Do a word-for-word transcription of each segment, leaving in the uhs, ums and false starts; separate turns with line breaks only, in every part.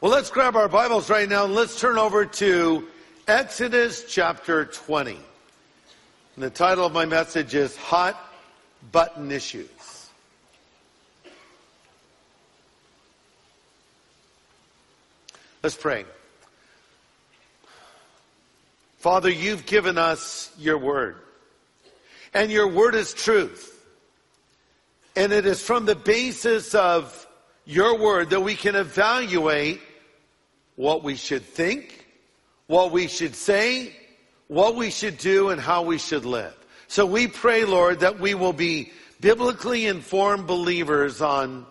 Well, let's grab our Bibles right now and let's turn over to Exodus chapter twenty. And the title of my message is Hot Button Issues. Let's pray. Father, you've given us your word. And your word is truth. And it is from the basis of your word that we can evaluate what we should think, what we should say, what we should do, and how we should live. So we pray, Lord, that we will be biblically informed believers on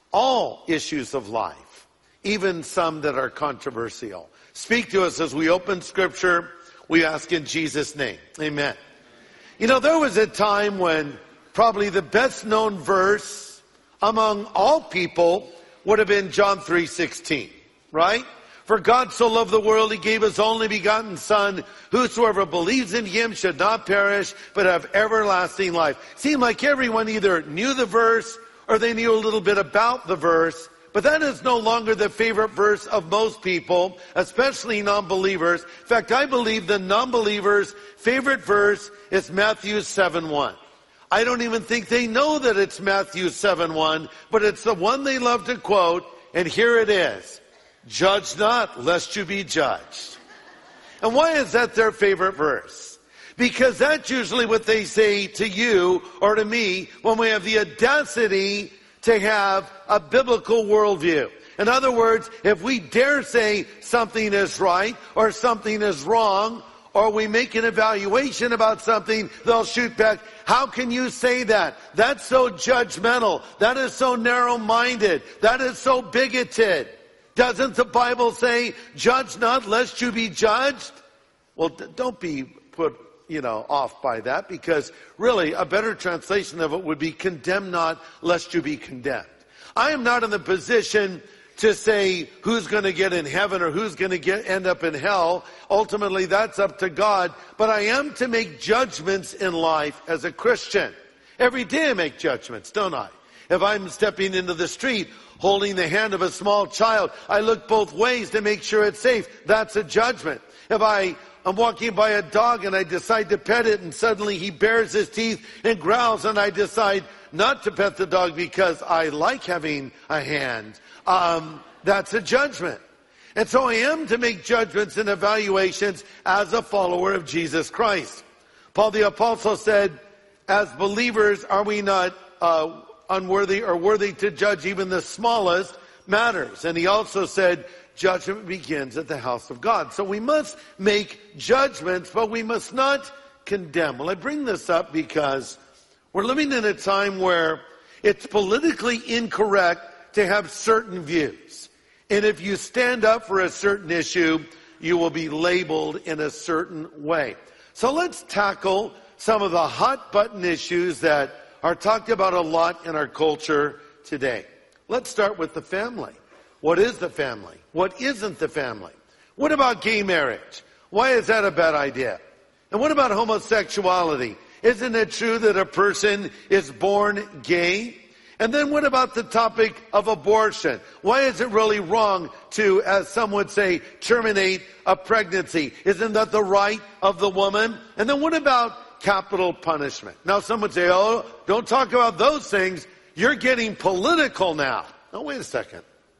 all issues of life, even some that are controversial. Speak to us as we open Scripture. We ask in Jesus' name. Amen. You know, there was a time when probably the best known verse among all people would have been John three sixteen, right? For God so loved the world, he gave his only begotten Son. Whosoever believes in him should not perish, but have everlasting life. Seemed like everyone either knew the verse or they knew a little bit about the verse. But that is no longer the favorite verse of most people, especially non-believers. In fact, I believe the non-believers' favorite verse is Matthew seven one. I don't even think they know that it's Matthew seven one, but it's the one they love to quote, and here it is. Judge not, lest you be judged. And why is that their favorite verse? Because that's usually what they say to you or to me when we have the audacity to have a biblical worldview. In other words, if we dare say something is right or something is wrong, or we make an evaluation about something, they'll shoot back. How can you say that? That's so judgmental. That is so narrow-minded. That is so bigoted. Doesn't the Bible say, judge not lest you be judged? Well, don't be put, you know, off by that, because really a better translation of it would be condemn not lest you be condemned. I am not in the position to say who's going to get in heaven or who's going to get end up in hell. Ultimately, that's up to God. But I am to make judgments in life as a Christian. Every day I make judgments, don't I? If I'm stepping into the street holding the hand of a small child, I look both ways to make sure it's safe. That's a judgment. If I am walking by a dog and I decide to pet it and suddenly he bares his teeth and growls and I decide not to pet the dog because I like having a hand, um, that's a judgment. And so I am to make judgments and evaluations as a follower of Jesus Christ. Paul the Apostle said, as believers, are we not uh, unworthy or worthy to judge even the smallest matters? And he also said, judgment begins at the house of God. So we must make judgments, but we must not condemn. Well, I bring this up because we're living in a time where it's politically incorrect to have certain views. And if you stand up for a certain issue, you will be labeled in a certain way. So let's tackle some of the hot button issues that are talked about a lot in our culture today. Let's start with the family. What is the family? What isn't the family? What about gay marriage? Why is that a bad idea? And what about homosexuality? Isn't it true that a person is born gay? And then what about the topic of abortion? Why is it really wrong to, as some would say, terminate a pregnancy? Isn't that the right of the woman? And then what about capital punishment? Now some would say, oh, don't talk about those things. You're getting political now. No, wait a second.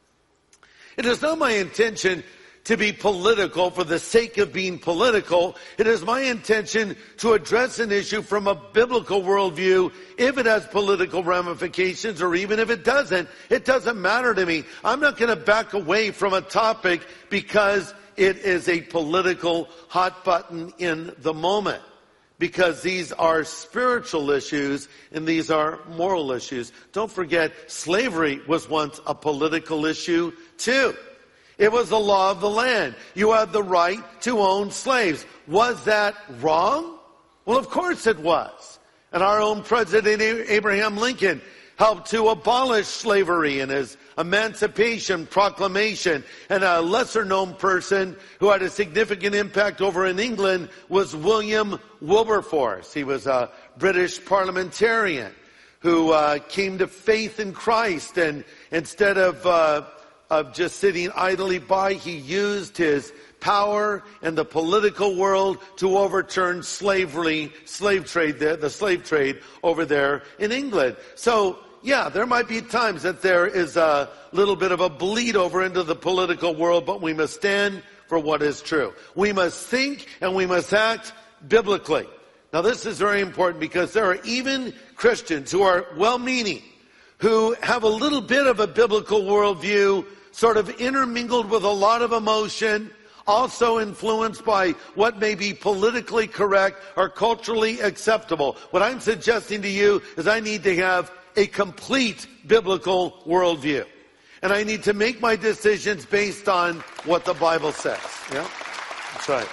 It is not my intention to be political for the sake of being political. It is my intention to address an issue from a biblical worldview. If it has political ramifications or even if it doesn't, it doesn't matter to me. I'm not going to back away from a topic because it is a political hot button in the moment. Because these are spiritual issues and these are moral issues. Don't forget, slavery was once a political issue too. It was the law of the land. You had the right to own slaves. Was that wrong? Well, of course it was. And our own President Abraham Lincoln helped to abolish slavery in his Emancipation Proclamation. And a lesser-known person who had a significant impact over in England was William Wilberforce. He was a British parliamentarian who uh, came to faith in Christ, and instead of uh, of just sitting idly by. He used his power in the political world to overturn slavery, slave trade, the, the slave trade over there in England. So, yeah, there might be times that there is a little bit of a bleed over into the political world, but we must stand for what is true. We must think and we must act biblically. Now, this is very important because there are even Christians who are well-meaning, who have a little bit of a biblical worldview, sort of intermingled with a lot of emotion, also influenced by what may be politically correct or culturally acceptable. What I'm suggesting to you is I need to have a complete biblical worldview. And I need to make my decisions based on what the Bible says. Yeah? That's right.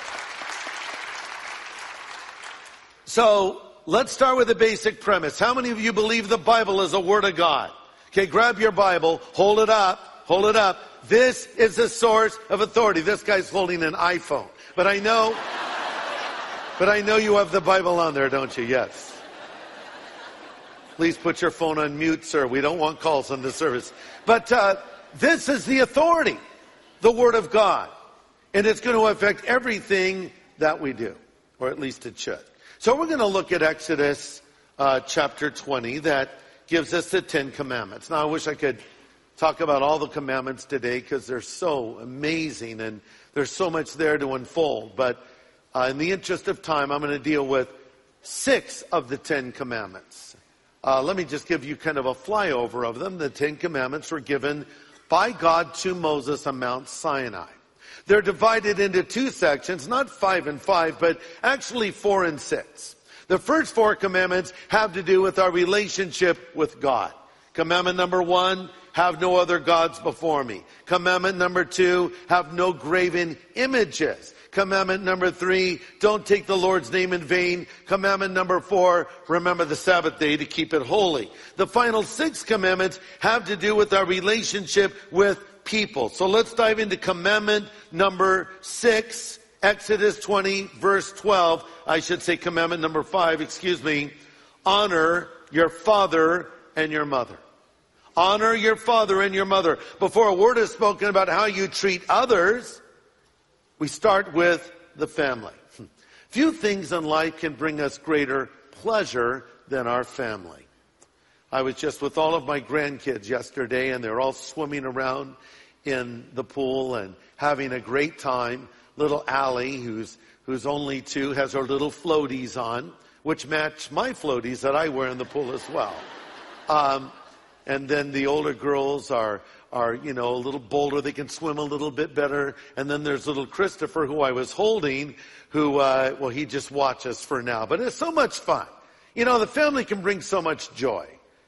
So, let's start with the basic premise. How many of you believe the Bible is a Word of God? Okay, grab your Bible, hold it up, hold it up. This is the source of authority. This guy's holding an iPhone. But I know, but I know you have the Bible on there, don't you? Yes. Please put your phone on mute, sir. We don't want calls on the service. But uh, this is the authority, the Word of God. And it's going to affect everything that we do, or at least it should. So we're going to look at Exodus uh, chapter twenty that gives us the Ten Commandments. Now I wish I could talk about all the commandments today because they're so amazing and there's so much there to unfold. But uh, in the interest of time, I'm going to deal with six of the Ten Commandments. Uh, let me just give you kind of a flyover of them. The Ten Commandments were given by God to Moses on Mount Sinai. They're divided into two sections, not five and five, but actually four and six. The first four commandments have to do with our relationship with God. Commandment number one, have no other gods before me. Commandment number two, have no graven images. Commandment number three, don't take the Lord's name in vain. Commandment number four, remember the Sabbath day to keep it holy. The final six commandments have to do with our relationship with people. So let's dive into commandment number six, Exodus twenty, verse twelve. I should say commandment number five, excuse me. Honor your father and your mother. Honor your father and your mother. Before a word is spoken about how you treat others, we start with the family. Few things in life can bring us greater pleasure than our family. I was just with all of my grandkids yesterday, and they're all swimming around in the pool and having a great time. Little Allie, who's who's only two, has her little floaties on, which match my floaties that I wear in the pool as well. Um, and then the older girls are, are, you know, a little bolder. They can swim a little bit better. And then there's little Christopher, who I was holding, who, uh, well, he just watches for now. But it's so much fun. You know, the family can bring so much joy.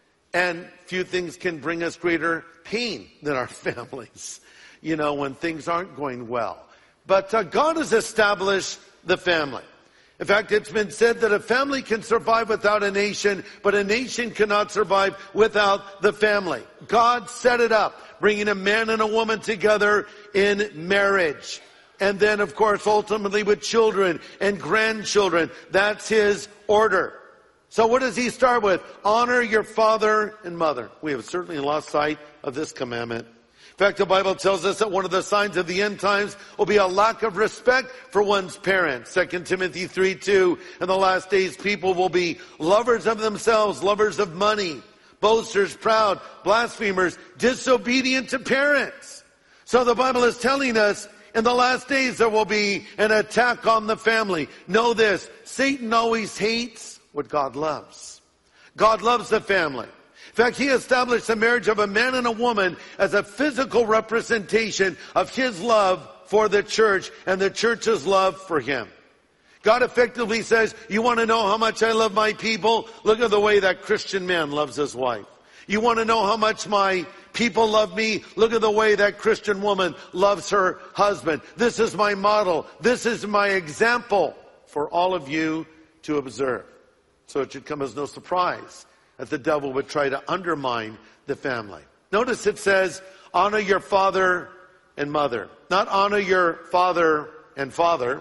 And few things can bring us greater pain than our families, you know, when things aren't going well. But uh, God has established the family. In fact, it's been said that a family can survive without a nation, but a nation cannot survive without the family. God set it up, bringing a man and a woman together in marriage. And then, of course, ultimately with children and grandchildren. That's His order. So what does He start with? Honor your father and mother. We have certainly lost sight of this commandment. In fact, the Bible tells us that one of the signs of the end times will be a lack of respect for one's parents. Second Timothy three two, in the last days people will be lovers of themselves, lovers of money, boasters, proud, blasphemers, disobedient to parents. So the Bible is telling us in the last days there will be an attack on the family. Know this, Satan always hates what God loves. God loves the family. In fact, He established the marriage of a man and a woman as a physical representation of His love for the church and the church's love for Him. God effectively says, you want to know how much I love my people? Look at the way that Christian man loves his wife. You want to know how much my people love me? Look at the way that Christian woman loves her husband. This is my model. This is my example for all of you to observe. So it should come as no surprise that the devil would try to undermine the family. Notice it says, honor your father and mother. Not honor your father and father.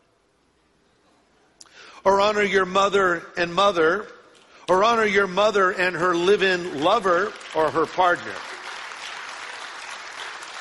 Or honor your mother and mother. Or honor your mother and her live-in lover or her partner.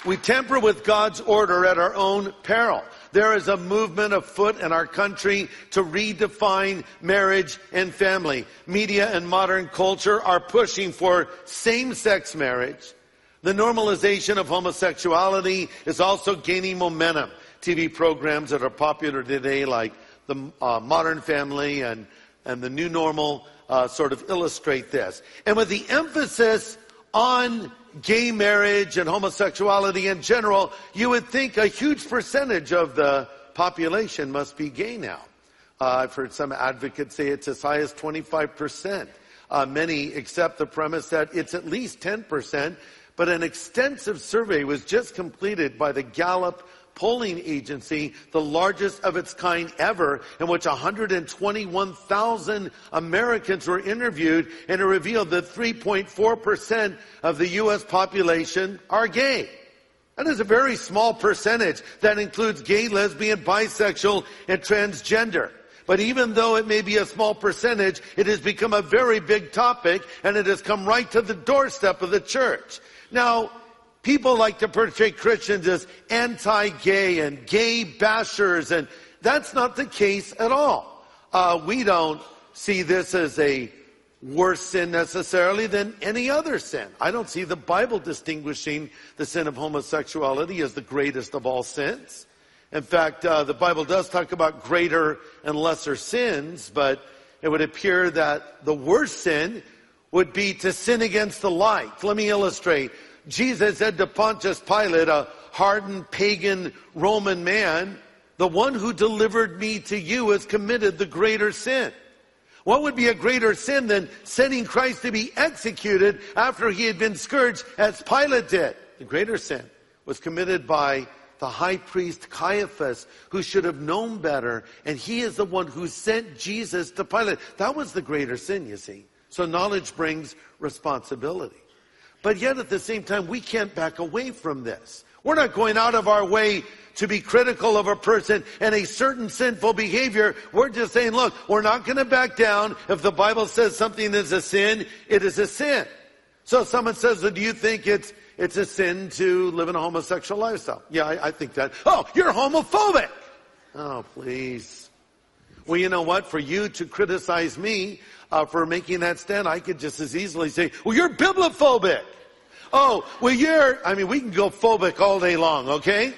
We tamper with God's order at our own peril. There is a movement afoot in our country to redefine marriage and family. Media and modern culture are pushing for same-sex marriage. The normalization of homosexuality is also gaining momentum. T V programs that are popular today, like the uh, Modern Family and, and The New Normal, uh, sort of illustrate this. And with the emphasis on gay marriage and homosexuality in general, you would think a huge percentage of the population must be gay now. Uh, I've heard some advocates say it's as high as twenty-five percent. Uh, many accept the premise that it's at least ten percent, but an extensive survey was just completed by the Gallup polling agency, the largest of its kind ever, in which one hundred twenty-one thousand Americans were interviewed, and it revealed that three point four percent of the U S population are gay. That is a very small percentage. That includes gay, lesbian, bisexual, and transgender. But even though it may be a small percentage, it has become a very big topic, and it has come right to the doorstep of the church. Now, people like to portray Christians as anti-gay and gay bashers, and that's not the case at all. Uh, we don't see this as a worse sin necessarily than any other sin. I don't see the Bible distinguishing the sin of homosexuality as the greatest of all sins. In fact, uh, the Bible does talk about greater and lesser sins, but it would appear that the worst sin would be to sin against the light. Let me illustrate. Jesus said to Pontius Pilate, a hardened pagan Roman man, the one who delivered me to you has committed the greater sin. What would be a greater sin than sending Christ to be executed after he had been scourged as Pilate did? The greater sin was committed by the high priest Caiaphas, who should have known better, and he is the one who sent Jesus to Pilate. That was the greater sin, you see. So knowledge brings responsibility. But yet at the same time, we can't back away from this. We're not going out of our way to be critical of a person and a certain sinful behavior. We're just saying, look, we're not going to back down. If the Bible says something is a sin, it is a sin. So if someone says, well, do you think it's it's a sin to live in a homosexual lifestyle? Yeah, I, I think that. Oh, you're homophobic. Oh, please. Well, you know what? For you to criticize me uh, for making that stand, I could just as easily say, well, you're bibliophobic. Oh, well, you're, I mean, we can go phobic all day long, okay?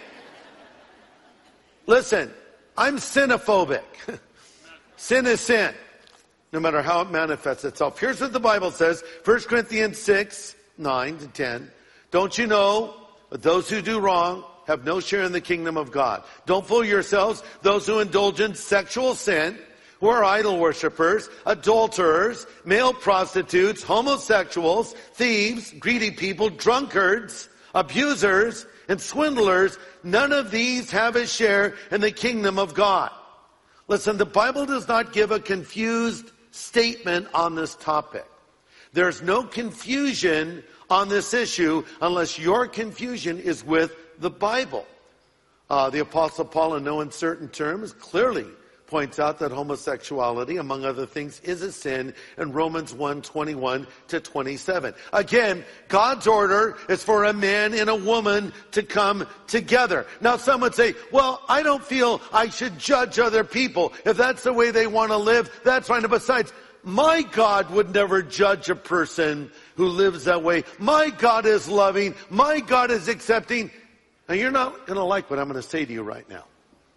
Listen, I'm sinophobic. Sin is sin, no matter how it manifests itself. Here's what the Bible says, First Corinthians six, nine to ten. Don't you know that those who do wrong have no share in the kingdom of God? Don't fool yourselves. Those who indulge in sexual sin, who are idol worshippers, adulterers, male prostitutes, homosexuals, thieves, greedy people, drunkards, abusers, and swindlers, none of these have a share in the kingdom of God. Listen, the Bible does not give a confused statement on this topic. There's no confusion on this issue unless your confusion is with the Bible. Uh, the Apostle Paul, in no uncertain terms, clearly points out that homosexuality, among other things, is a sin in Romans one, twenty-one to twenty-seven. Again, God's order is for a man and a woman to come together. Now, some would say, well, I don't feel I should judge other people. If that's the way they want to live, that's fine. Besides, my God would never judge a person who lives that way. My God is loving. My God is accepting. Now, you're not going to like what I'm going to say to you right now.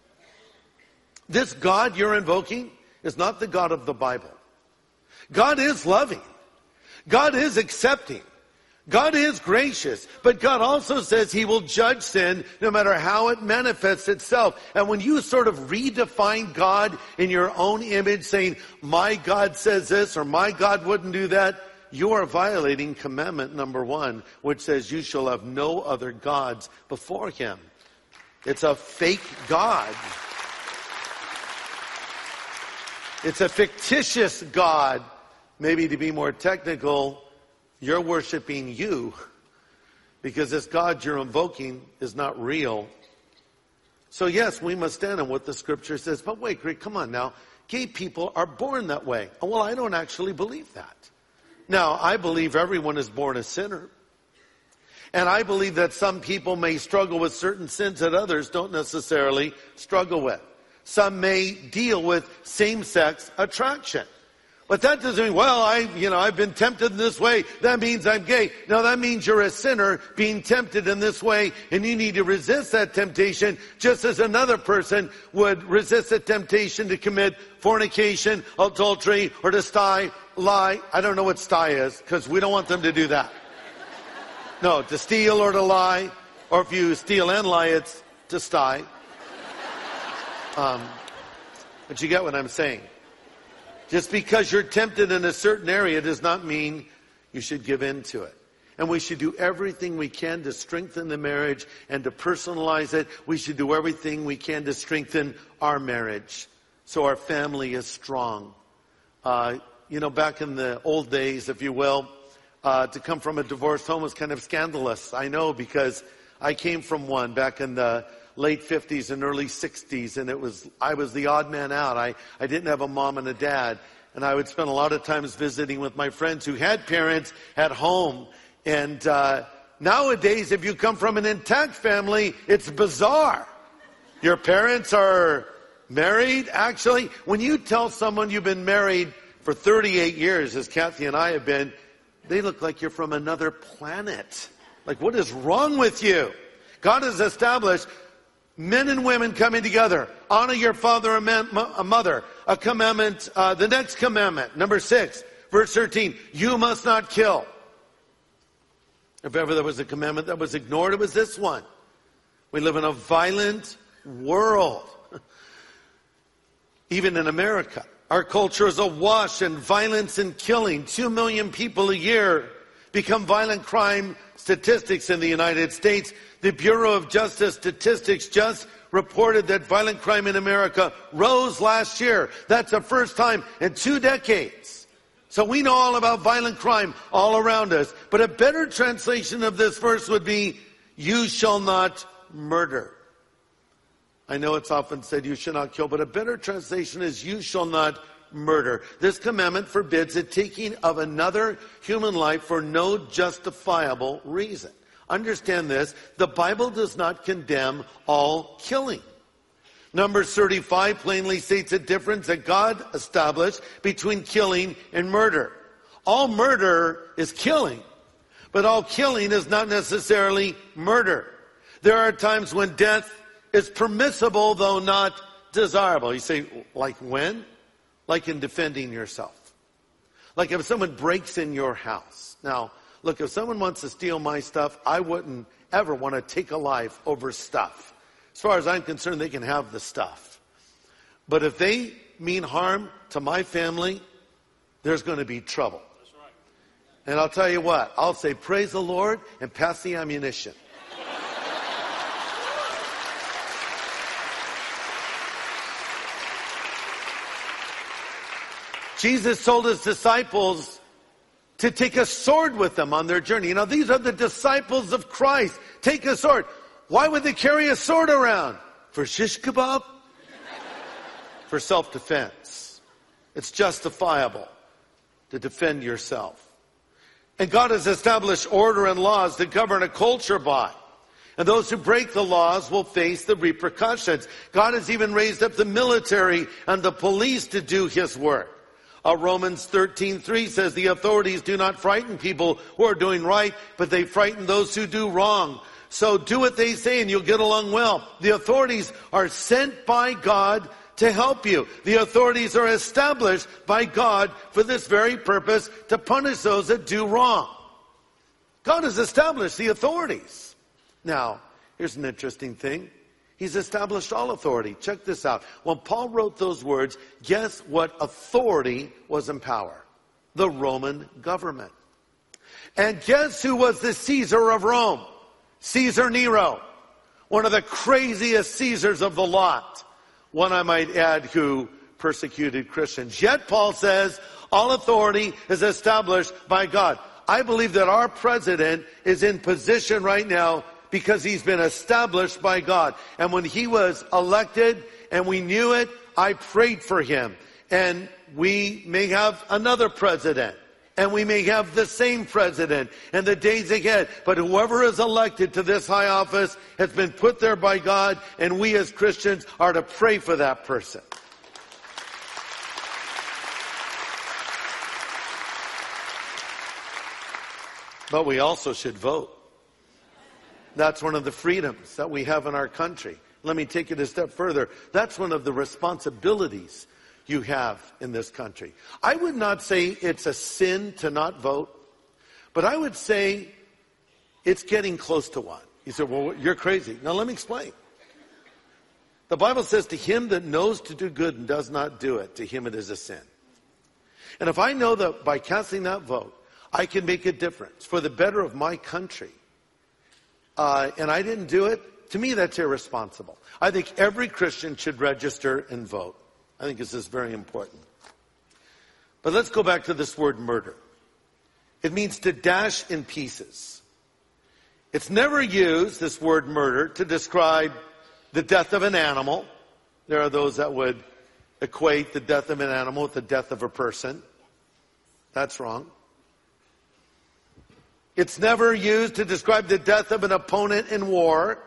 This God you're invoking is not the God of the Bible. God is loving. God is accepting. God is gracious. But God also says he will judge sin no matter how it manifests itself. And when you sort of redefine God in your own image, saying, my God says this or my God wouldn't do that, you are violating commandment number one, which says you shall have no other gods before him. It's a fake God. It's a fictitious God. Maybe to be more technical, you're worshiping you because this God you're invoking is not real. So yes, we must stand on what the scripture says. But wait, Greg, come on now. Gay people are born that way. Well, I don't actually believe that. Now, I believe everyone is born a sinner. And I believe that some people may struggle with certain sins that others don't necessarily struggle with. Some may deal with same-sex attraction. But that doesn't mean, well, I, you know, I've been tempted in this way. That means I'm gay. No, that means you're a sinner being tempted in this way, and you need to resist that temptation just as another person would resist the temptation to commit fornication, adultery, or to sty, lie. I don't know what sty is, because we don't want them to do that. No, to steal or to lie, or if you steal and lie, it's to sty. Um, but you get what I'm saying. Just because you're tempted in a certain area does not mean you should give in to it. And we should do everything we can to strengthen the marriage and to personalize it. We should do everything we can to strengthen our marriage so our family is strong. Uh, you know, back in the old days, if you will, uh, to come from a divorced home was kind of scandalous. I know, because I came from one back in the late fifties and early sixties, and it was, I was the odd man out. I, I didn't have a mom and a dad, and I would spend a lot of times visiting with my friends who had parents at home. And uh, nowadays, if you come from an intact family, it's bizarre. Your parents are married, actually. When you tell someone you've been married for thirty-eight years, as Kathy and I have been, they look like you're from another planet. Like, what is wrong with you? God has established men and women coming together. Honor your father and man, a mother. A commandment, uh, the next commandment, number six, verse thirteen, you must not kill. If ever there was a commandment that was ignored, it was this one. We live in a violent world. Even in America. Our culture is awash in violence and killing. Two million people a year become violent crime statistics in the United States. The Bureau of Justice Statistics just reported that violent crime in America rose last year. That's the first time in two decades. So we know all about violent crime all around us. But a better translation of this verse would be, you shall not murder. I know it's often said you shall not kill, but a better translation is you shall not murder. This commandment forbids the taking of another human life for no justifiable reason. Understand this, the Bible does not condemn all killing. Numbers thirty-five plainly states a difference that God established between killing and murder. All murder is killing, but all killing is not necessarily murder. There are times when death is permissible, though not desirable. You say, like when? Like in defending yourself. Like if someone breaks in your house. Now, look, if someone wants to steal my stuff, I wouldn't ever want to take a life over stuff. As far as I'm concerned, they can have the stuff. But if they mean harm to my family, there's going to be trouble. That's right. And I'll tell you what, I'll say, praise the Lord and pass the ammunition. Jesus told his disciples to take a sword with them on their journey. You know, these are the disciples of Christ. Take a sword. Why would they carry a sword around? For shish kebab? For self-defense. It's justifiable to defend yourself. And God has established order and laws to govern a culture by. And those who break the laws will face the repercussions. God has even raised up the military and the police to do his work. Uh, Romans thirteen three says the authorities do not frighten people who are doing right, but they frighten those who do wrong. So do what they say and you'll get along well. The authorities are sent by God to help you. The authorities are established by God for this very purpose, to punish those that do wrong. God has established the authorities. Now, here's an interesting thing. He's established all authority. Check this out. When Paul wrote those words, guess what authority was in power? The Roman government. And guess who was the Caesar of Rome? Caesar Nero. One of the craziest Caesars of the lot. One, I might add, who persecuted Christians. Yet Paul says all authority is established by God. I believe that our president is in position right now because he's been established by God. And when he was elected and we knew it, I prayed for him. And we may have another president And we may have the same president in the days ahead. But whoever is elected to this high office has been put there by God, and we as Christians are to pray for that person. But we also should vote. That's one of the freedoms that we have in our country. Let me take it a step further. That's one of the responsibilities you have in this country. I would not say it's a sin to not vote, but I would say it's getting close to one. You say, well, you're crazy. Now let me explain. The Bible says, to him that knows to do good and does not do it, to him it is a sin. And if I know that by casting that vote, I can make a difference for the better of my country, uh, and I didn't do it, to me that's irresponsible. I think every Christian should register and vote. I think this is very important. But let's go back to this word murder. It means to dash in pieces. It's never used, this word murder, to describe the death of an animal. There are those that would equate the death of an animal with the death of a person. That's wrong. It's never used to describe the death of an opponent in war.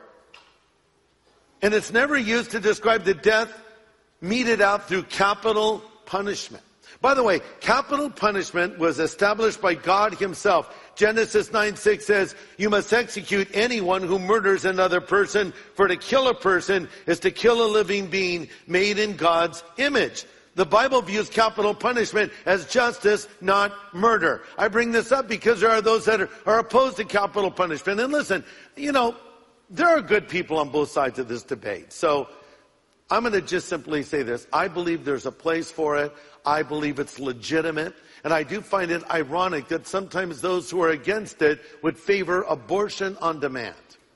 And it's never used to describe the death meted out through capital punishment. By the way, capital punishment was established by God himself. Genesis nine six says, you must execute anyone who murders another person, for to kill a person is to kill a living being made in God's image. The Bible views capital punishment as justice, not murder. I bring this up because there are those that are, are opposed to capital punishment. And listen, you know, there are good people on both sides of this debate. So I'm going to just simply say this. I believe there's a place for it. I believe it's legitimate. And I do find it ironic that sometimes those who are against it would favor abortion on demand.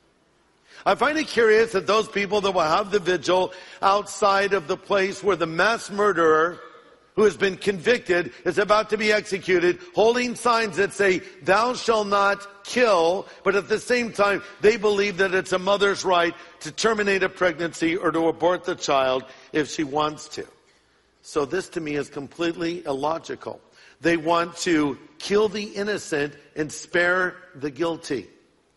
I find it curious that those people that will have the vigil outside of the place where the mass murderer who has been convicted is about to be executed, holding signs that say, thou shalt not kill, but at the same time, they believe that it's a mother's right to terminate a pregnancy or to abort the child if she wants to. So this to me is completely illogical. They want to kill the innocent and spare the guilty.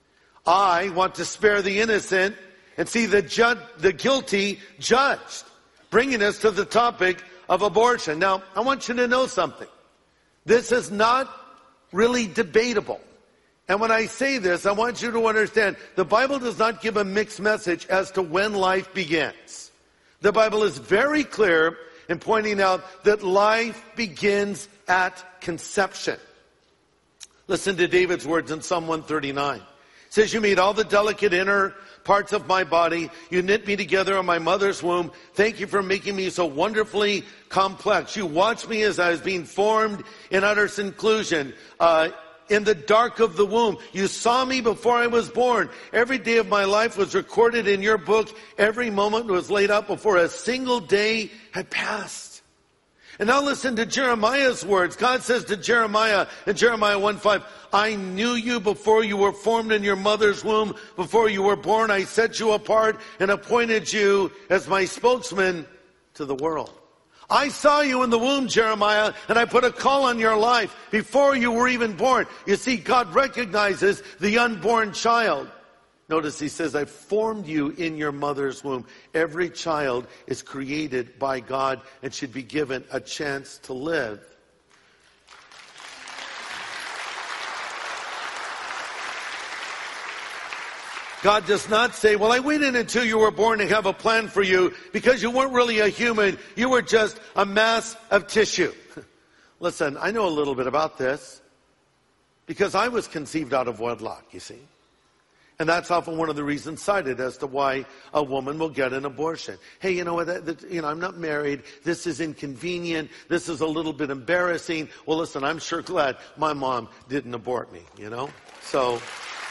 I want to spare the innocent and see the ju- the guilty judged, bringing us to the topic of abortion. Now, I want you to know something. This is not really debatable. And when I say this, I want you to understand the Bible does not give a mixed message as to when life begins. The Bible is very clear in pointing out that life begins at conception. Listen to David's words in Psalm one thirty-nine. It says, you made all the delicate inner parts of my body. You knit me together in my mother's womb. Thank you for making me so wonderfully complex. You watched me as I was being formed in utter seclusion. Uh, in the dark of the womb. You saw me before I was born. Every day of my life was recorded in your book. Every moment was laid out before a single day had passed. And now listen to Jeremiah's words. God says to Jeremiah in Jeremiah one five, I knew you before you were formed in your mother's womb. Before you were born, I set you apart and appointed you as my spokesman to the world. I saw you in the womb, Jeremiah, and I put a call on your life before you were even born. You see, God recognizes the unborn child. Notice he says, I formed you in your mother's womb. Every child is created by God and should be given a chance to live. God does not say, well, I waited until you were born to have a plan for you because you weren't really a human. You were just a mass of tissue. Listen, I know a little bit about this because I was conceived out of wedlock, you see. And that's often one of the reasons cited as to why a woman will get an abortion. Hey, you know what? That, that, you know, I'm not married. This is inconvenient. This is a little bit embarrassing. Well, listen, I'm sure glad my mom didn't abort me, you know? So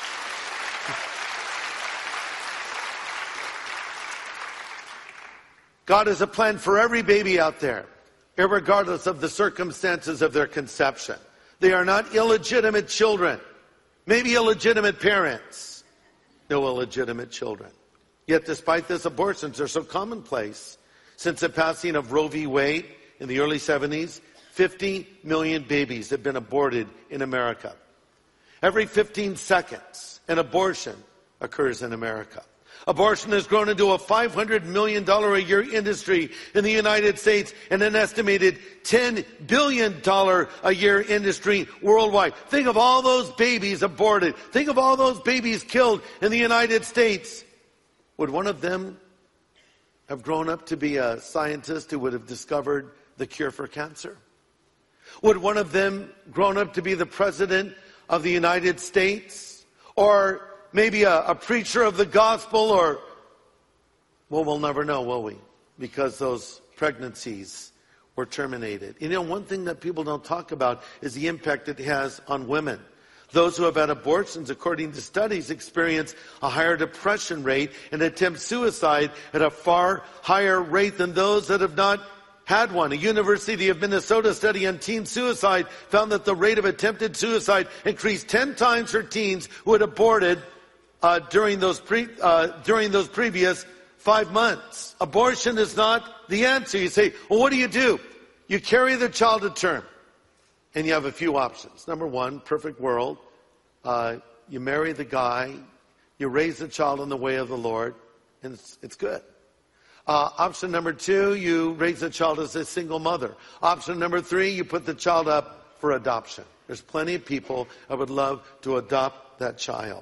God has a plan for every baby out there, irregardless of the circumstances of their conception. They are not illegitimate children, maybe illegitimate parents, no illegitimate children. Yet despite this, abortions are so commonplace. Since the passing of Roe v. Wade in the early seventies, fifty million babies have been aborted in America. Every fifteen seconds, an abortion occurs in America. Abortion has grown into a five hundred million dollars a year industry in the United States and an estimated ten billion dollars a year industry worldwide. Think of all those babies aborted. Think of all those babies killed in the United States. Would one of them have grown up to be a scientist who would have discovered the cure for cancer? Would one of them grown up to be the president of the United States? Or maybe a, a preacher of the gospel? Or, well, we'll never know, will we? Because those pregnancies were terminated. You know, one thing that people don't talk about is the impact it has on women. Those who have had abortions, according to studies, experience a higher depression rate and attempt suicide at a far higher rate than those that have not had one. A University of Minnesota study on teen suicide found that the rate of attempted suicide increased ten times for teens who had aborted uh, during those pre, uh, during those previous five months. Abortion is not the answer. You say, well, what do you do? You carry the child to term. And you have a few options. Number one, perfect world. Uh, you marry the guy. You raise the child in the way of the Lord. And it's, it's good. Uh, option number two, you raise the child as a single mother. Option number three, you put the child up for adoption. There's plenty of people that would love to adopt that child.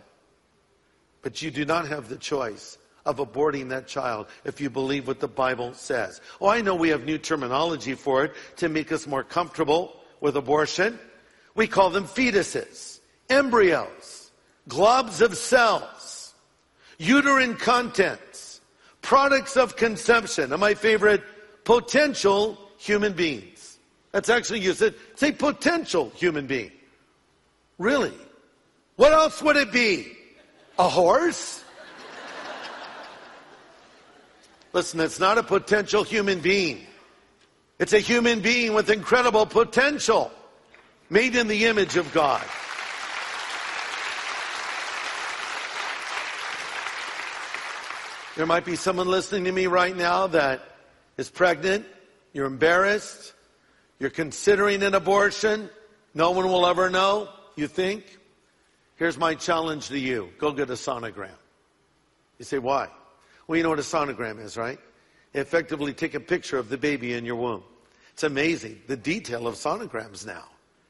But you do not have the choice of aborting that child if you believe what the Bible says. Oh, I know we have new terminology for it to make us more comfortable with abortion. We call them fetuses, embryos, globs of cells, uterine contents, products of conception, and my favorite, potential human beings. That's actually used. Say potential human being. Really? What else would it be? A horse? Listen, it's not a potential human being. It's a human being with incredible potential, made in the image of God. There might be someone listening to me right now that is pregnant. You're embarrassed. You're considering an abortion. No one will ever know, you think? Here's my challenge to you. Go get a sonogram. You say, why? Well, you know what a sonogram is, right? Effectively take a picture of the baby in your womb. It's amazing, the detail of sonograms now.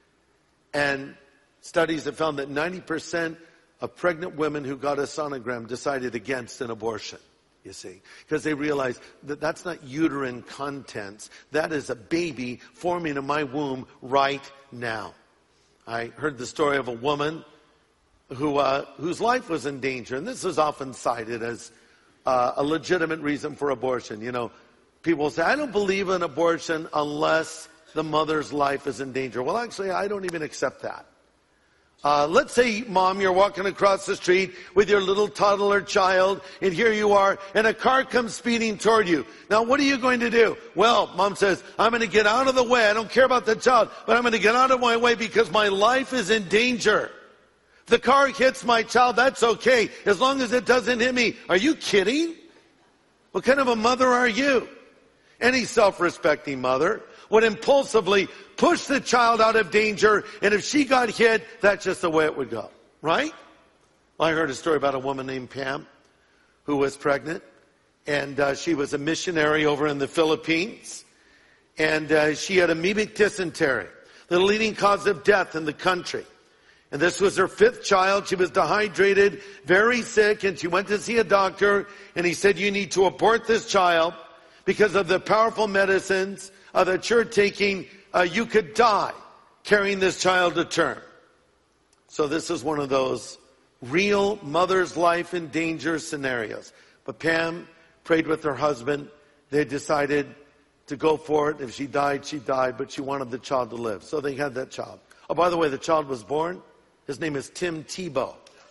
And studies have found that ninety percent of pregnant women who got a sonogram decided against an abortion, you see. Because they realized that that's not uterine contents. That is a baby forming in my womb right now. I heard the story of a woman who uh, whose life was in danger. And this is often cited as Uh, a legitimate reason for abortion. You know, people say, I don't believe in abortion unless the mother's life is in danger. Well, actually, I don't even accept that. Uh, let's say, Mom, you're walking across the street with your little toddler child, and here you are, and a car comes speeding toward you. Now, what are you going to do? Well, Mom says, I'm going to get out of the way. I don't care about the child, but I'm going to get out of my way because my life is in danger. If the car hits my child, that's okay, as long as it doesn't hit me. Are you kidding? What kind of a mother are you? Any self-respecting mother would impulsively push the child out of danger, and if she got hit, that's just the way it would go, right? Well, I heard a story about a woman named Pam who was pregnant, and uh, she was a missionary over in the Philippines, and uh, she had amoebic dysentery, the leading cause of death in the country. And this was her fifth child. She was dehydrated, very sick, and she went to see a doctor, and he said, you need to abort this child because of the powerful medicines uh, that you're taking. Uh, you could die carrying this child to term. So this is one of those real mother's life in danger scenarios. But Pam prayed with her husband. They decided to go for it. If she died, she died, but she wanted the child to live. So they had that child. Oh, by the way, the child was born. His name is Tim Tebow.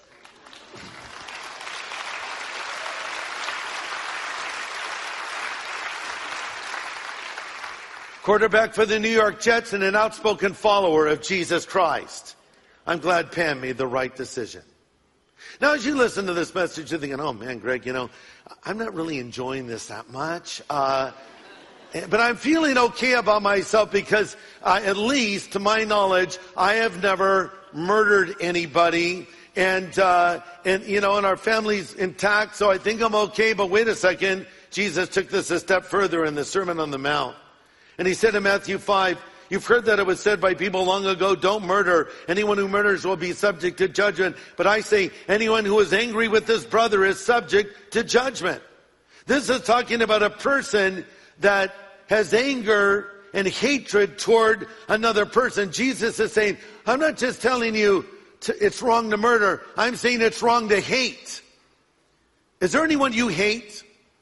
Quarterback for the New York Jets and an outspoken follower of Jesus Christ. I'm glad Pam made the right decision. Now, as you listen to this message, you're thinking, oh man, Greg, you know, I'm not really enjoying this that much. Uh, but I'm feeling okay about myself because uh, at least to my knowledge, I have never murdered anybody. And, uh, and, you know, and our family's intact, so I think I'm okay. But wait a second. Jesus took this a step further in the Sermon on the Mount. And he said in Matthew five, you've heard that it was said by people long ago, don't murder. Anyone who murders will be subject to judgment. But I say, anyone who is angry with his brother is subject to judgment. This is talking about a person that has anger and hatred toward another person. Jesus is saying, I'm not just telling you to, it's wrong to murder. I'm saying it's wrong to hate. Is there anyone you hate?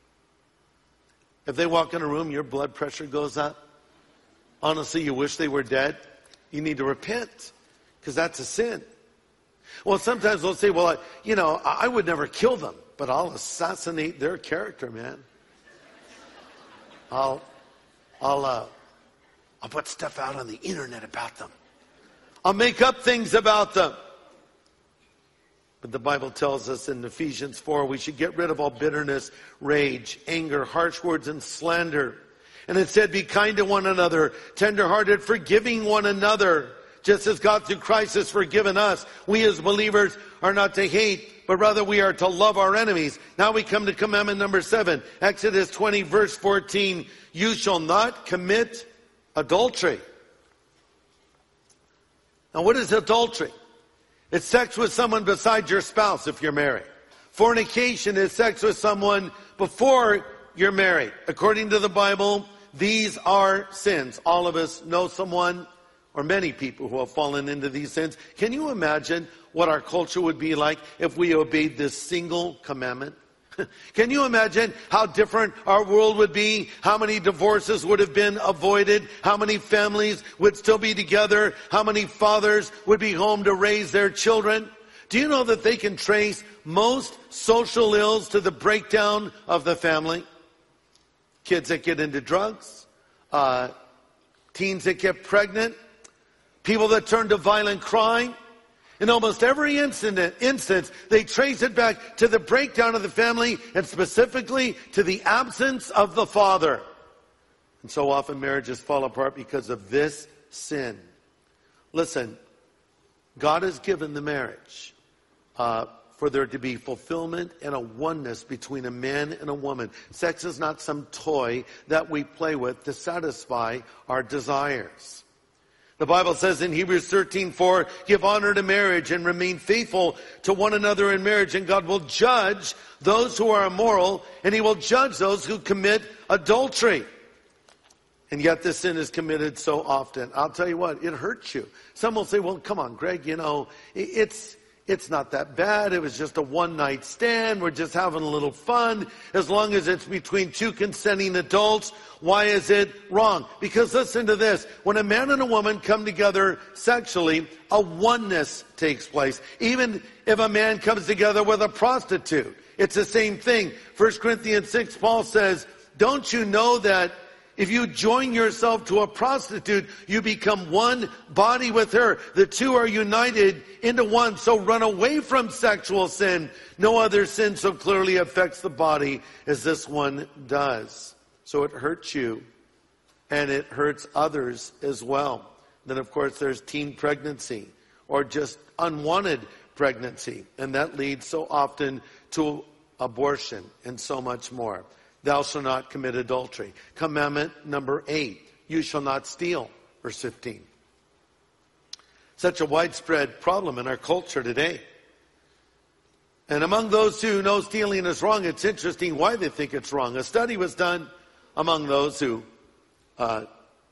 If they walk in a room, your blood pressure goes up. Honestly, you wish they were dead. You need to repent because that's a sin. Well, sometimes they'll say, well, I, you know, I would never kill them, but I'll assassinate their character, man. I'll, I'll, uh, I'll put stuff out on the internet about them. I'll make up things about them. But the Bible tells us in Ephesians four, we should get rid of all bitterness, rage, anger, harsh words, and slander. And it said, be kind to one another, tenderhearted, forgiving one another, just as God through Christ has forgiven us. We as believers are not to hate, but rather we are to love our enemies. Now we come to commandment number seven, Exodus twenty, verse fourteen. You shall not commit adultery. Now what is adultery? It's sex with someone besides your spouse if you're married. Fornication is sex with someone before you're married. According to the Bible, these are sins. All of us know someone or many people who have fallen into these sins. Can you imagine what our culture would be like if we obeyed this single commandment? Can you imagine how different our world would be? How many divorces would have been avoided? How many families would still be together? How many fathers would be home to raise their children? Do you know that they can trace most social ills to the breakdown of the family? Kids that get into drugs, uh, teens that get pregnant, people that turn to violent crime. In almost every incident, instance, they trace it back to the breakdown of the family and specifically to the absence of the father. And so often marriages fall apart because of this sin. Listen, God has given the marriage uh, for there to be fulfillment and a oneness between a man and a woman. Sex is not some toy that we play with to satisfy our desires. The Bible says in Hebrews thirteen four, give honor to marriage and remain faithful to one another in marriage, and God will judge those who are immoral, and he will judge those who commit adultery. And yet this sin is committed so often. I'll tell you what, it hurts you. Some will say, well, come on, Greg, you know, it's it's not that bad. It was just a one-night stand. We're just having a little fun. As long as it's between two consenting adults, why is it wrong? Because listen to this. When a man and a woman come together sexually, a oneness takes place. Even if a man comes together with a prostitute, it's the same thing. First Corinthians six, Paul says, don't you know that if you join yourself to a prostitute, you become one body with her. The two are united into one. So run away from sexual sin. No other sin so clearly affects the body as this one does. So it hurts you and it hurts others as well. Then of course there's teen pregnancy or just unwanted pregnancy. And that leads so often to abortion and so much more. Thou shalt not commit adultery. Commandment number eight, you shall not steal. Verse fifteen. Such a widespread problem in our culture today. And among those who know stealing is wrong, it's interesting why they think it's wrong. A study was done among those who uh,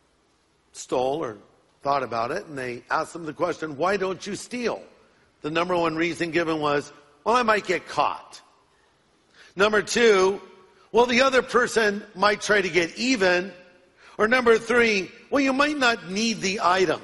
stole or thought about it, and they asked them the question, why don't you steal? The number one reason given was, well, I might get caught. Number two, well, the other person might try to get even. Or number three, well, you might not need the item.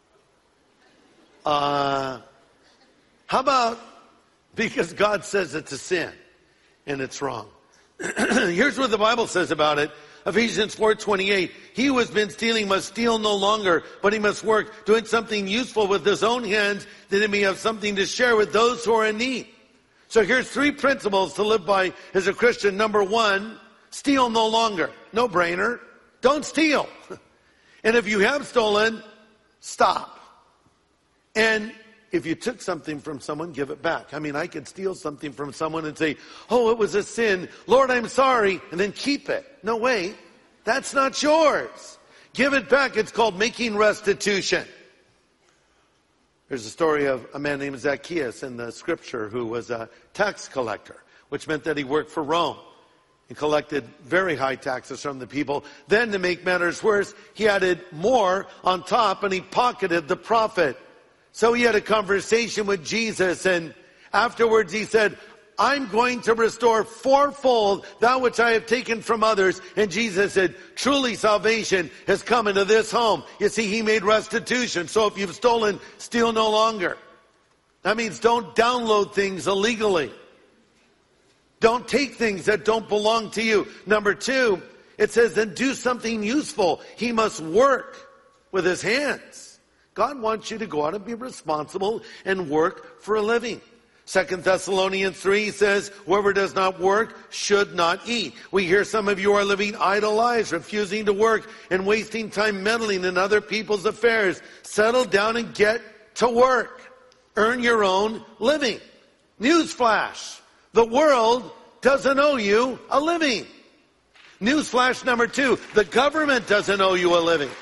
Uh, how about because God says it's a sin and it's wrong? Here's what the Bible says about it. Ephesians four twenty-eight. He who has been stealing must steal no longer, but he must work, doing something useful with his own hands, that he may have something to share with those who are in need. So here's three principles to live by as a Christian. Number one, steal no longer. No brainer. Don't steal. And if you have stolen, stop. And if you took something from someone, give it back. I mean, I could steal something from someone and say, oh, it was a sin. Lord, I'm sorry. And then keep it. No, wait. That's not yours. Give it back. It's called making restitution. There's a story of a man named Zacchaeus in the scripture who was a tax collector, which meant that he worked for Rome and collected very high taxes from the people. Then, to make matters worse, he added more on top and he pocketed the profit. So he had a conversation with Jesus, and afterwards he said, I'm going to restore fourfold that which I have taken from others. And Jesus said, truly salvation has come into this home. You see, he made restitution. So if you've stolen, steal no longer. That means don't download things illegally. Don't take things that don't belong to you. Number two, it says, then do something useful. He must work with his hands. God wants you to go out and be responsible and work for a living. Second Thessalonians three says, whoever does not work should not eat. We hear some of you are living idle lives, refusing to work and wasting time meddling in other people's affairs. Settle down and get to work. Earn your own living. Newsflash. The world doesn't owe you a living. Newsflash number two. The government doesn't owe you a living.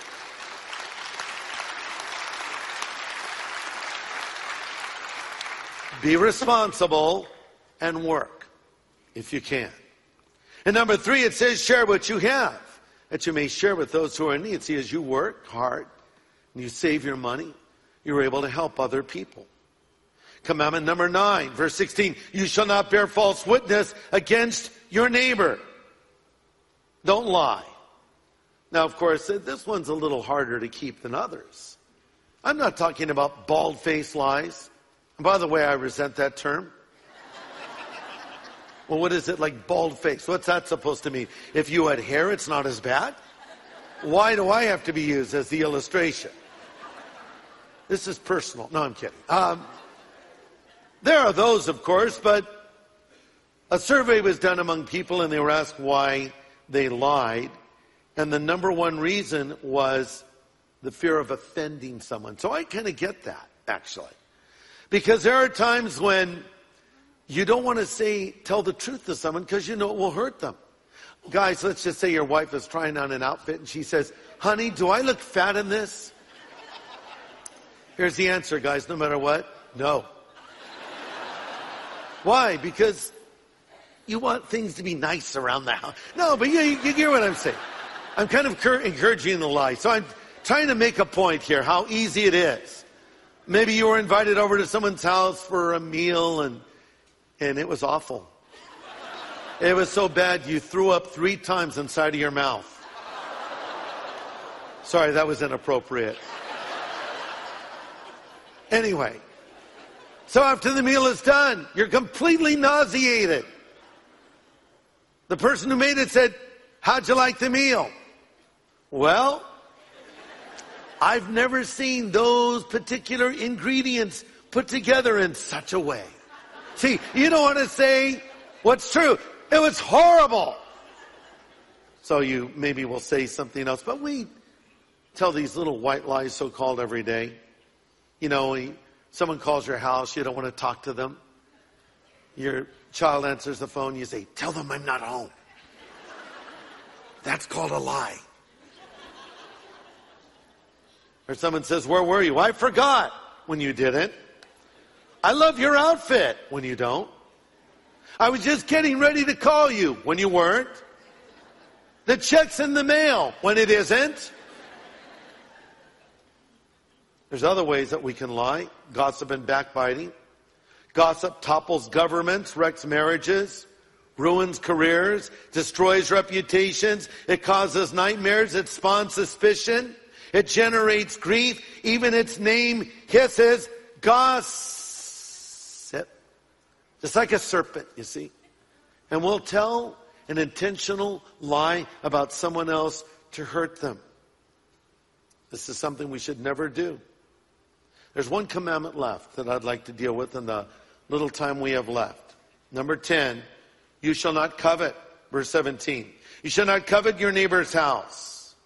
Be responsible and work if you can. And number three, it says share what you have, that you may share with those who are in need. See, as you work hard and you save your money, you're able to help other people. Commandment number nine, verse sixteen, you shall not bear false witness against your neighbor. Don't lie. Now, of course, this one's a little harder to keep than others. I'm not talking about bald-faced lies. And by the way, I resent that term. Well, what is it, like bald face? What's that supposed to mean? If you had hair, it's not as bad? Why do I have to be used as the illustration? This is personal. No, I'm kidding. Um, there are those, of course, but a survey was done among people and they were asked why they lied. And the number one reason was the fear of offending someone. So I kind of get that, actually. Because there are times when you don't want to say, tell the truth to someone because you know it will hurt them. Guys, let's just say your wife is trying on an outfit and she says, honey, do I look fat in this? Here's the answer, guys, no matter what, no. Why? Because you want things to be nice around the house. No, but you, you get what I'm saying. I'm kind of encouraging the lie. So I'm trying to make a point here, how easy it is. Maybe you were invited over to someone's house for a meal and and it was awful. It was so bad you threw up three times inside of your mouth. Sorry, that was inappropriate. Anyway, so after the meal is done, you're completely nauseated. The person who made it said, how'd you like the meal? Well, I've never seen those particular ingredients put together in such a way. See, you don't want to say what's true. It was horrible. So you maybe will say something else. But we tell these little white lies so-called every day. You know, someone calls your house, you don't want to talk to them. Your child answers the phone, you say, tell them I'm not home. That's called a lie. Or someone says, where were you? I forgot when you didn't. I love your outfit when you don't. I was just getting ready to call you when you weren't. The check's in the mail when it isn't. There's other ways that we can lie. Gossip and backbiting. Gossip topples governments, wrecks marriages, ruins careers, destroys reputations. It causes nightmares. It spawns suspicion. It generates grief. Even its name hisses gossip. Just like a serpent, you see. And we'll tell an intentional lie about someone else to hurt them. This is something we should never do. There's one commandment left that I'd like to deal with in the little time we have left. Number ten, you shall not covet. Verse seventeen. You shall not covet your neighbor's house.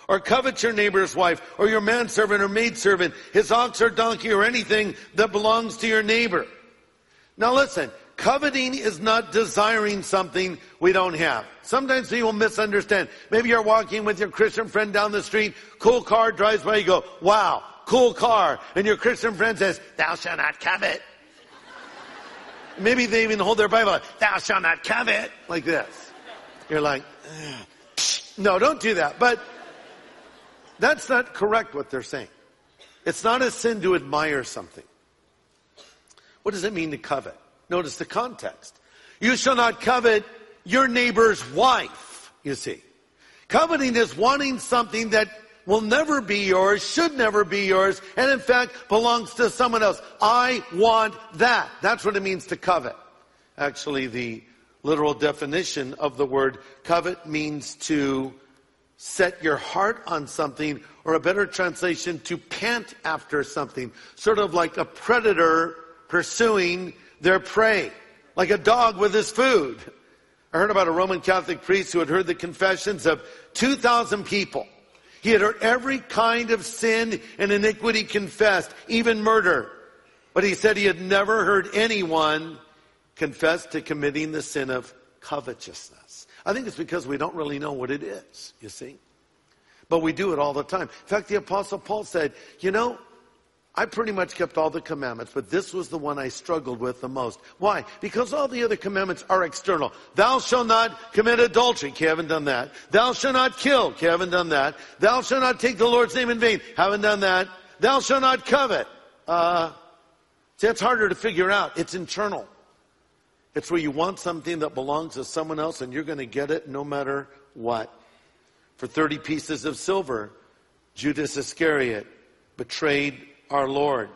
or covet your neighbor's wife, or your manservant or maidservant, his ox or donkey, or anything that belongs to your neighbor. Now listen, coveting is not desiring something we don't have. Sometimes people misunderstand. Maybe you're walking with your Christian friend down the street, cool car drives by, you go, wow, cool car. And your Christian friend says, thou shalt not covet. Maybe they even hold their Bible, thou shalt not covet, like this. You're like, ugh. No, don't do that. But that's not correct what they're saying. It's not a sin to admire something. What does it mean to covet? Notice the context. You shall not covet your neighbor's wife, you see. Coveting is wanting something that will never be yours, should never be yours, and in fact belongs to someone else. I want that. That's what it means to covet. Actually, the literal definition of the word covet means to set your heart on something, or a better translation, to pant after something. Sort of like a predator pursuing their prey, like a dog with his food. I heard about a Roman Catholic priest who had heard the confessions of two thousand people. He had heard every kind of sin and iniquity confessed, even murder. But he said he had never heard anyone confess to committing the sin of covetousness. I think it's because we don't really know what it is, you see. But we do it all the time. In fact, the Apostle Paul said, you know, I pretty much kept all the commandments, but this was the one I struggled with the most. Why? Because all the other commandments are external. Thou shalt not commit adultery. Okay, haven't done that. Thou shalt not kill. Okay, haven't done that. Thou shalt not take the Lord's name in vain. Haven't done that. Thou shalt not covet. Uh, see, that's harder to figure out. It's internal. It's where you want something that belongs to someone else, and you're going to get it no matter what. For thirty pieces of silver, Judas Iscariot betrayed our Lord.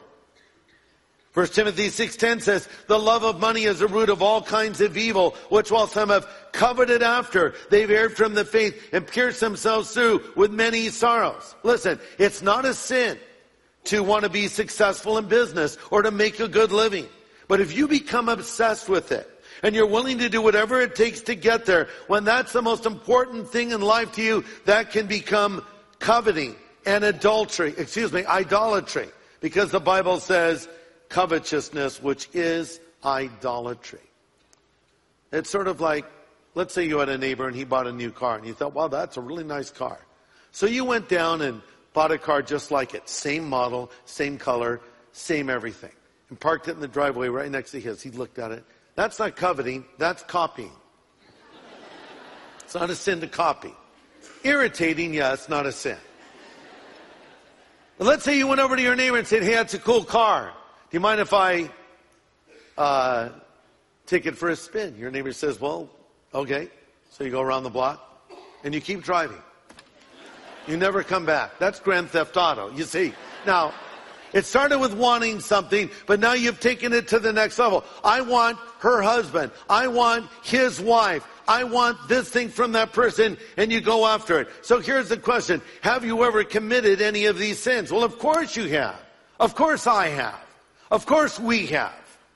First Timothy six ten says, the love of money is the root of all kinds of evil, which while some have coveted after, they've erred from the faith and pierced themselves through with many sorrows. Listen, it's not a sin to want to be successful in business or to make a good living. But if you become obsessed with it, and you're willing to do whatever it takes to get there, when that's the most important thing in life to you, that can become coveting and adultery, excuse me, idolatry. Because the Bible says covetousness, which is idolatry. It's sort of like, let's say you had a neighbor and he bought a new car and you thought, wow, that's a really nice car. So you went down and bought a car just like it. Same model, same color, same everything. And parked it in the driveway right next to his. He looked at it. That's not coveting, that's copying. It's not a sin to copy. Irritating, yes, not a sin. But let's say you went over to your neighbor and said, hey, that's a cool car. Do you mind if I uh, take it for a spin? Your neighbor says, well, okay. So you go around the block and you keep driving. You never come back. That's Grand Theft Auto, you see. Now, it started with wanting something, but now you've taken it to the next level. I want her husband. I want his wife. I want this thing from that person, and you go after it. So here's the question. Have you ever committed any of these sins? Well, of course you have. Of course I have. Of course we have.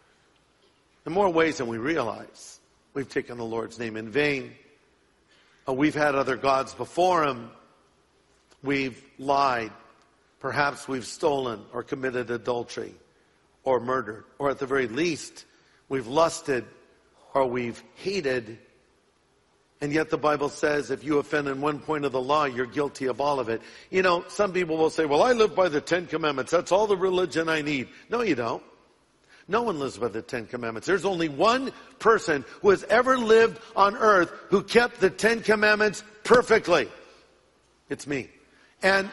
In more ways than we realize. We've taken the Lord's name in vain. Uh, we've had other gods before him. We've lied. Perhaps we've stolen or committed adultery or murdered. Or at the very least, we've lusted or we've hated. And yet the Bible says if you offend in one point of the law, you're guilty of all of it. You know, some people will say, well, I live by the Ten Commandments. That's all the religion I need. No, you don't. No one lives by the Ten Commandments. There's only one person who has ever lived on earth who kept the Ten Commandments perfectly. It's me. And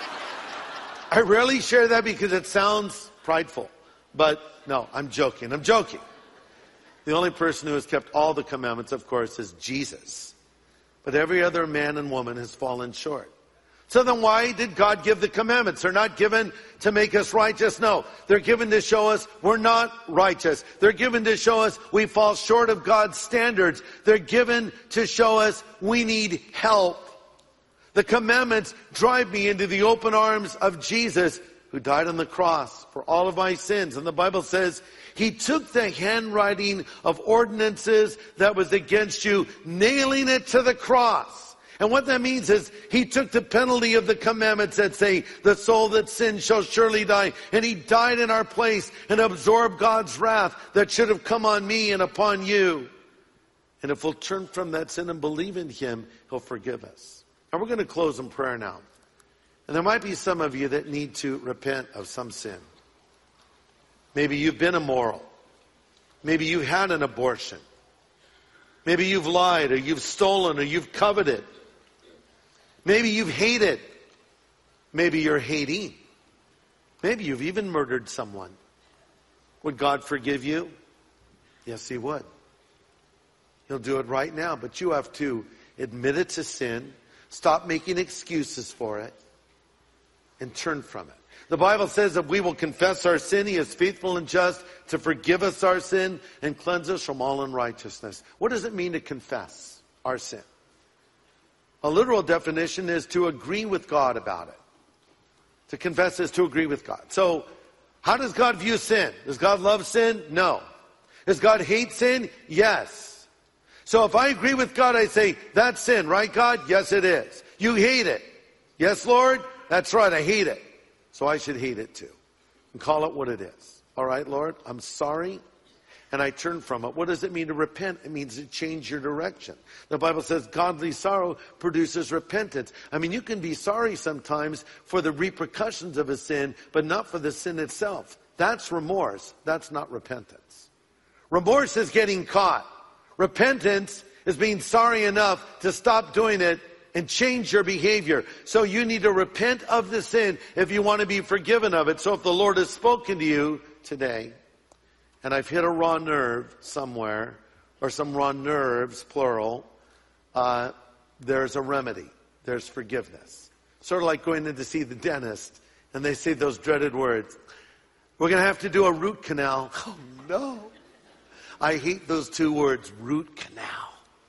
I rarely share that because it sounds prideful. But no, I'm joking. I'm joking. The only person who has kept all the commandments, of course, is Jesus. But every other man and woman has fallen short. So then why did God give the commandments? They're not given to make us righteous. No, they're given to show us we're not righteous. They're given to show us we fall short of God's standards. They're given to show us we need help. The commandments drive me into the open arms of Jesus, who died on the cross for all of my sins. And the Bible says he took the handwriting of ordinances that was against you, nailing it to the cross. And what that means is he took the penalty of the commandments that say, the soul that sins shall surely die. And he died in our place and absorbed God's wrath that should have come on me and upon you. And if we'll turn from that sin and believe in him, he'll forgive us. And we're going to close in prayer now. And there might be some of you that need to repent of some sin. Maybe you've been immoral. Maybe you had an abortion. Maybe you've lied, or you've stolen, or you've coveted. Maybe you've hated. Maybe you're hating. Maybe you've even murdered someone. Would God forgive you? Yes, he would. He'll do it right now. But you have to admit it's a sin, stop making excuses for it, and turn from it. The Bible says that we will confess our sin, he is faithful and just to forgive us our sin and cleanse us from all unrighteousness. What does it mean to confess our sin? A literal definition is to agree with God about it. To confess is to agree with God. So, how does God view sin? Does God love sin? No. Does God hate sin? Yes. So if I agree with God, I say, that's sin, right, God? Yes, it is. You hate it. Yes, Lord? That's right, I hate it. So I should hate it too. And call it what it is. All right, Lord, I'm sorry. And I turn from it. What does it mean to repent? It means to change your direction. The Bible says godly sorrow produces repentance. I mean, you can be sorry sometimes for the repercussions of a sin, but not for the sin itself. That's remorse. That's not repentance. Remorse is getting caught. Repentance is being sorry enough to stop doing it and change your behavior. So you need to repent of the sin if you want to be forgiven of it. So if the Lord has spoken to you today, and I've hit a raw nerve somewhere, or some raw nerves, plural, uh, there's a remedy. There's forgiveness. Sort of like going in to see the dentist, and they say those dreaded words. We're going to have to do a root canal. Oh, no. I hate those two words, root canal.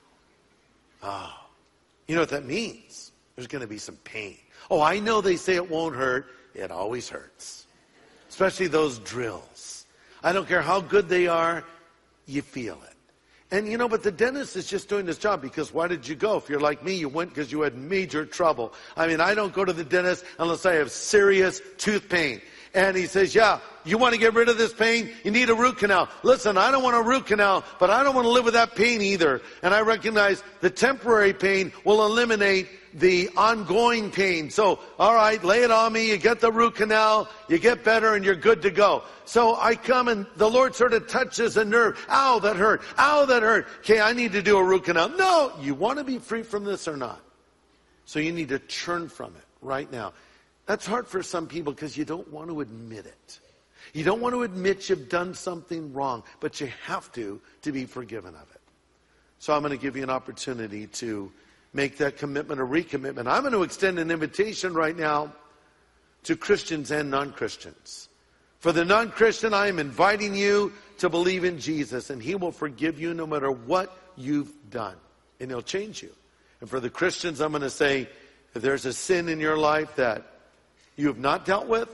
Oh. You know what that means? There's going to be some pain. Oh, I know they say it won't hurt. It always hurts. Especially those drills. I don't care how good they are, you feel it. And you know, but the dentist is just doing his job, because why did you go? If you're like me, you went because you had major trouble. I mean, I don't go to the dentist unless I have serious tooth pain. And he says, yeah, you want to get rid of this pain? You need a root canal. Listen, I don't want a root canal, but I don't want to live with that pain either. And I recognize the temporary pain will eliminate the ongoing pain. So, all right, lay it on me. You get the root canal, you get better, and you're good to go. So I come and the Lord sort of touches a nerve. Ow, that hurt. Ow, that hurt. Okay, I need to do a root canal. No, you want to be free from this or not? So you need to turn from it right now. That's hard for some people because you don't want to admit it. You don't want to admit you've done something wrong, but you have to to be forgiven of it. So I'm going to give you an opportunity to make that commitment or recommitment. I'm going to extend an invitation right now to Christians and non-Christians. For the non-Christian, I am inviting you to believe in Jesus, and he will forgive you no matter what you've done, and he'll change you. And for the Christians, I'm going to say, if there's a sin in your life that you have not dealt with,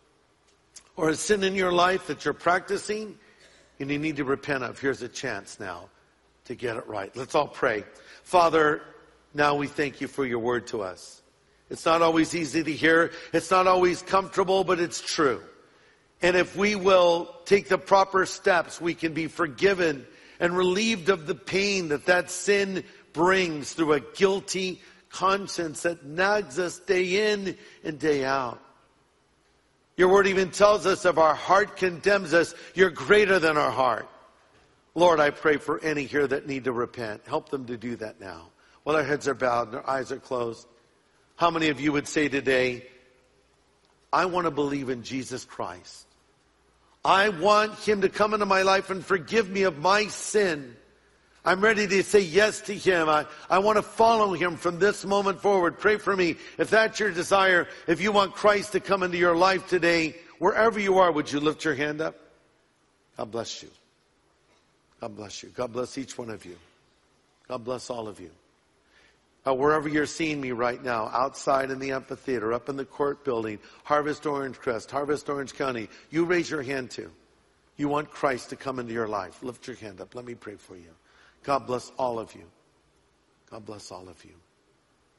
or a sin in your life that you're practicing and you need to repent of, here's a chance now to get it right. Let's all pray. Father, now we thank you for your word to us. It's not always easy to hear. It's not always comfortable, but it's true. And if we will take the proper steps, we can be forgiven and relieved of the pain that that sin brings through a guilty conscience that nags us day in and day out. Your word even tells us if our heart condemns us, you're greater than our heart. Lord, I pray for any here that need to repent. Help them to do that now. While their heads are bowed and their eyes are closed. How many of you would say today, I want to believe in Jesus Christ. I want him to come into my life and forgive me of my sin. I'm ready to say yes to him. I, I want to follow him from this moment forward. Pray for me. If that's your desire, if you want Christ to come into your life today, wherever you are, would you lift your hand up? God bless you. God bless you. God bless each one of you. God bless all of you. Uh, wherever you're seeing me right now, outside in the amphitheater, up in the court building, Harvest Orange Crest, Harvest Orange County, you raise your hand too. You want Christ to come into your life. Lift your hand up. Let me pray for you. God bless all of you. God bless all of you.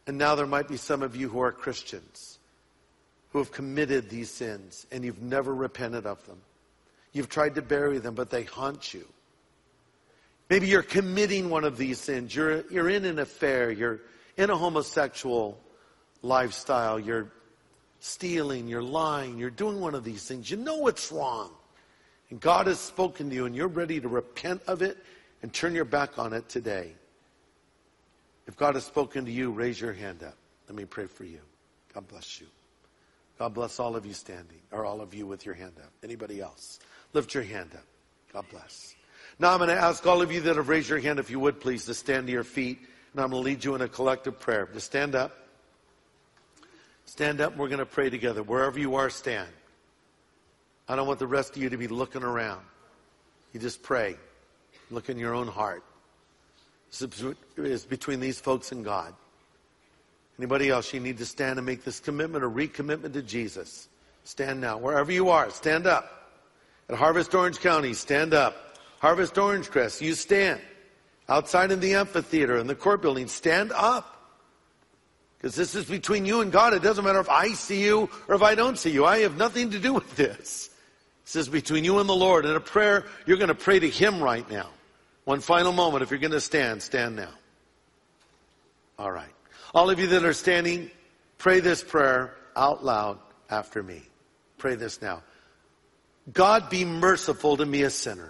And now there might be some of you who are Christians who have committed these sins and you've never repented of them. You've tried to bury them, but they haunt you. Maybe you're committing one of these sins. You're, you're in an affair. You're in a homosexual lifestyle. You're stealing. You're lying. You're doing one of these things. You know it's wrong. And God has spoken to you and you're ready to repent of it and turn your back on it today. If God has spoken to you, raise your hand up. Let me pray for you. God bless you. God bless all of you standing, or all of you with your hand up. Anybody else? Lift your hand up. God bless. Now I'm going to ask all of you that have raised your hand, if you would please, to stand to your feet. And I'm going to lead you in a collective prayer. Just stand up. Stand up and we're going to pray together. Wherever you are, stand. I don't want the rest of you to be looking around. You just pray. Look in your own heart. This is between these folks and God. Anybody else, you need to stand and make this commitment or recommitment to Jesus. Stand now. Wherever you are, stand up. At Harvest Orange County, stand up. Harvest Orange Crest, you stand. Outside in the amphitheater, in the court building, stand up. Because this is between you and God. It doesn't matter if I see you or if I don't see you. I have nothing to do with this. This is between you and the Lord. In a prayer, you're going to pray to Him right now. One final moment. If you're going to stand, stand now. All right. All of you that are standing, pray this prayer out loud after me. Pray this now. God, be merciful to me, a sinner.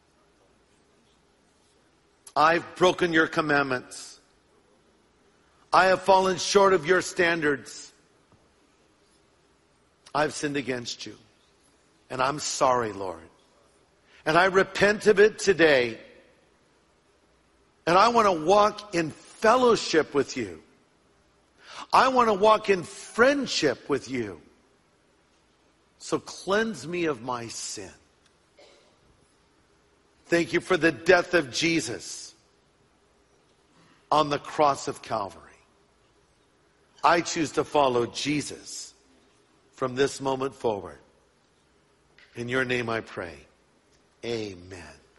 I've broken your commandments. I have fallen short of your standards. I've sinned against you. And I'm sorry, Lord. And I repent of it today. And I want to walk in fellowship with you. I want to walk in friendship with you. So cleanse me of my sin. Thank you for the death of Jesus on the cross of Calvary. I choose to follow Jesus from this moment forward. In your name I pray. Amen.